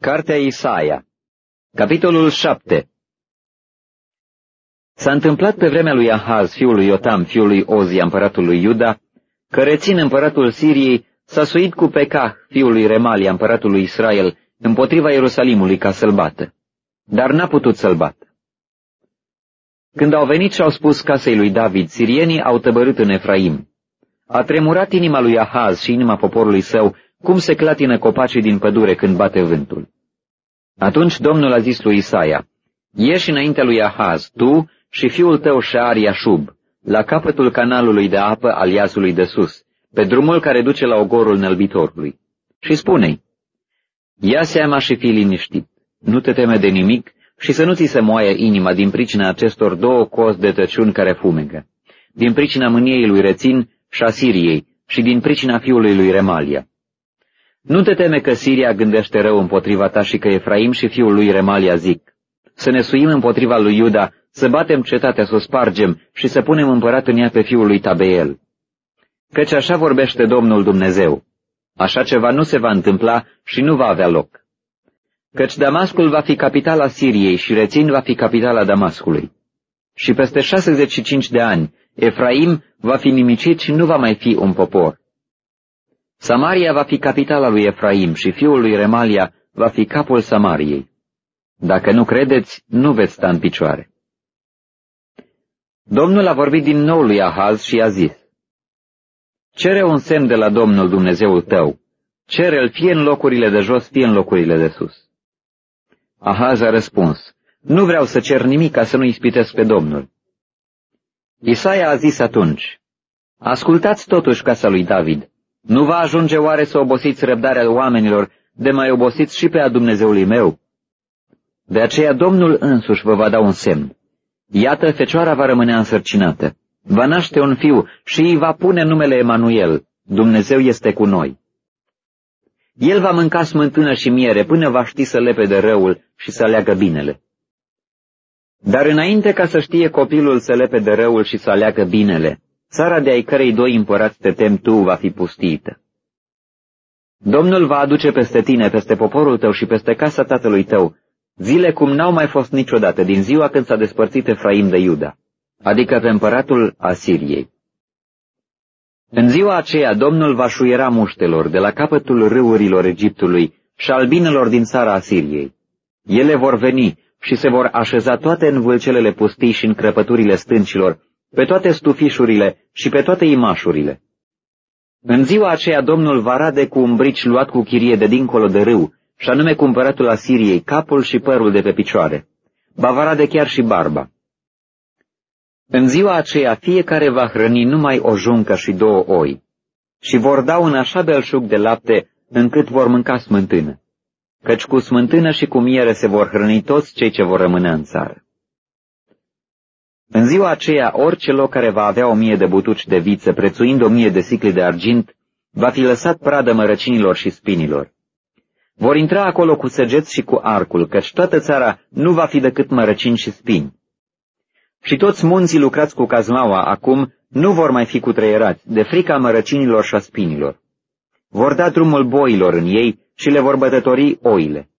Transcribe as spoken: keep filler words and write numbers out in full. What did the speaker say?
Cartea Isaia, capitolul șapte. S-a întâmplat pe vremea lui Ahaz, fiul lui Iotam, fiul lui Ozia, împăratul lui Iuda, că Rețin, împăratul Siriei, s-a suit cu Pecah, fiul lui Remalia, împăratul lui Israel, împotriva Ierusalimului ca să-l bată, dar n-a putut să-l bată. Când au venit și au spus casei lui David, sirienii au tăbărât în Efraim. A tremurat inima lui Ahaz și inima poporului său, cum se clatină copacii din pădure când bate vântul. Atunci Domnul a zis lui Isaia, ieși înaintea lui Ahaz, tu și fiul tău Șear-Iașub, la capătul canalului de apă al Iazului de sus, pe drumul care duce la ogorul nălbitorului. Și spune-i, ia seama și fii liniștit, nu te teme de nimic și să nu ți se moaie inima din pricina acestor două cozi de tăciuni care fumegă, din pricina mâniei lui Rețin și a Siriei și din pricina fiului lui Remalia. Nu te teme că Siria gândește rău împotriva ta și că Efraim și fiul lui Remalia zic, să ne suim împotriva lui Iuda, să batem cetatea, să o spargem și să punem împărat în ea pe fiul lui Tabeel. Căci așa vorbește Domnul Dumnezeu, așa ceva nu se va întâmpla și nu va avea loc. Căci Damascul va fi capitala Siriei și Rețin va fi capitala Damascului. Și peste șaizeci și cinci de ani, Efraim va fi nimicit și nu va mai fi un popor. Samaria va fi capitala lui Efraim și fiul lui Remalia va fi capul Samariei. Dacă nu credeți, nu veți sta în picioare. Domnul a vorbit din nou lui Ahaz și i-a zis, cere un semn de la Domnul Dumnezeul tău, cere-l fie în locurile de jos, fie în locurile de sus. Ahaz a răspuns, nu vreau să cer nimic ca să nu ispitesc pe Domnul. Isaia a zis atunci, ascultați totuși casa lui David, nu va ajunge oare să obosiți răbdarea oamenilor, de mai obosiți și pe a Dumnezeului meu? De aceea Domnul însuși vă va da un semn. Iată, fecioara va rămâne însărcinată, va naște un fiu și îi va pune numele Emanuel, Dumnezeu este cu noi. El va mânca smântână și miere până va ști să lepede răul și să aleagă binele. Dar înainte ca să știe copilul să lepede răul și să aleagă binele, țara de ai cărei doi împărați te tem tu va fi pustiită. Domnul va aduce peste tine, peste poporul tău și peste casa tatălui tău, zile cum n-au mai fost niciodată din ziua când s-a despărțit Efraim de Iuda, adică pe împăratul Asiriei. În ziua aceea Domnul va șuiera muștelor de la capătul râurilor Egiptului și albinelor din țara Asiriei. Ele vor veni și se vor așeza toate în vâlcelele pustii și în crăpăturile stâncilor, pe toate stufișurile și pe toate imașurile. În ziua aceea Domnul va rade cu un brici luat cu chirie de dincolo de râu, și anume cu împăratul Asiriei, capul și părul de pe picioare. Ba va rade chiar și barba. În ziua aceea fiecare va hrăni numai o juncă și două oi, și vor da un așa belșug de lapte încât vor mânca smântână, căci cu smântână și cu miere se vor hrăni toți cei ce vor rămâne în țară. În ziua aceea, orice loc care va avea o mie de butuci de viță, prețuind o mie de sicli de argint, va fi lăsat pradă mărăcinilor și spinilor. Vor intra acolo cu săgeți și cu arcul, căci toată țara nu va fi decât mărăcini și spini. Și toți munții lucrați cu cazmaua acum nu vor mai fi cutreierați, de frica mărăcinilor și a spinilor. Vor da drumul boilor în ei și le vor bătători oile.